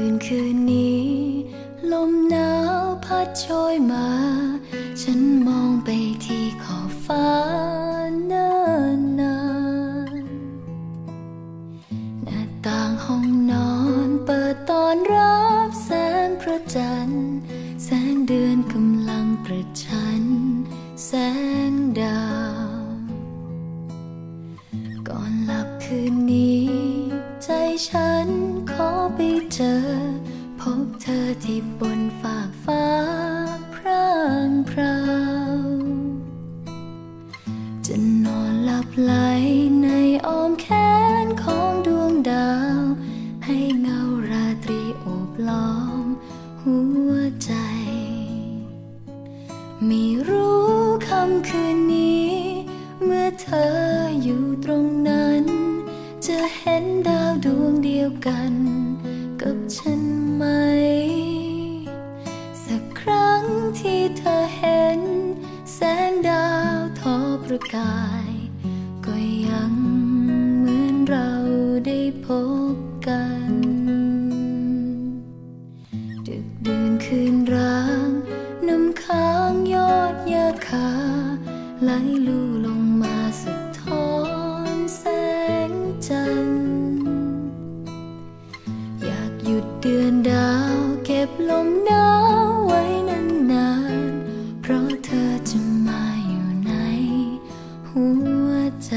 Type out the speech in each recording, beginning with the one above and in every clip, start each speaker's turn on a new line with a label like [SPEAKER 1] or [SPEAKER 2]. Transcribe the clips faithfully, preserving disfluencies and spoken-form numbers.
[SPEAKER 1] นคืนนี้ลมหนาวพัดโชยมาฉันมองไปที่ขอบฟ้าเนิ่นนานหน้าต่างห้องนอนเปิดตอนรับแสงพระจันทร์แสงเดือนกำลังประชันแสงดาวก่อนหลับคืนนี้ใจฉันขอไปเจอพบเธอที่บนฟากฟ้าพร่างพราวจะนอนหลับไหลในอ้อมแขนของดวงดาวให้เงาราตรีโอบล้อมหัวใจไม่รู้ค่ำคืนนี้เมื่อเธออยู่ตรงนั้นจะเห็นดาวดวงเดียวกันกับฉันไหมสักครั้งที่เธอเห็นแสงดาวทอประกายก็ยังเหมือนเราได้พบกันดึกดื่นคืนร้างน้ำค้างยอดยาคาไหลลู่ลงมาสะท้อนแสงจันทร์อยากหยุดเดือนดาวเก็บลมหนาวไว้นานๆเพราะเธอจะมาอยู่ในหัวใจ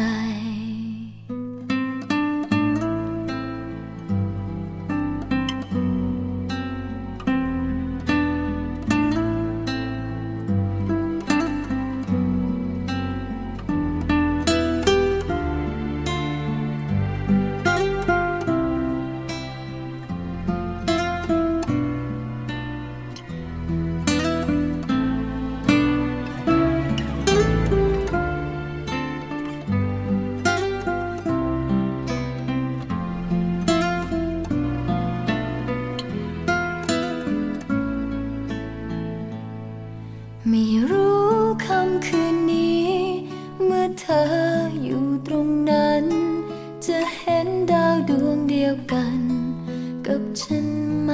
[SPEAKER 1] ไม่รู้ค่ำคืนนี้เมื่อเธออยู่ตรงนั้นจะเห็นดาวดวงเดียวกันกับฉันไหม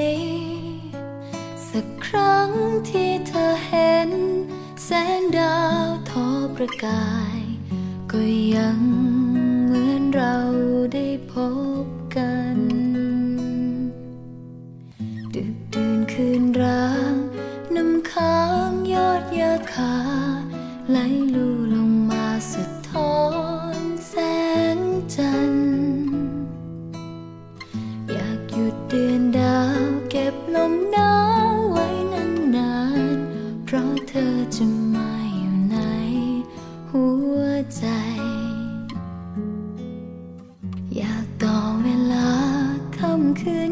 [SPEAKER 1] สักครั้งที่เธอเห็นแสงดาวทอประกายก็ยังเหมือนเราได้พบกันดึกดื่นคืนร้างน้ำค้างยอดยาคาไหลลู่ลงมาสะท้อนแสงจันทร์อยากหยุดเดือนดาวเก็บลมหนาวไว้นานๆเพราะเธอจะมาอยู่ในหัวใจอยากต่อเวลาค่ำคืน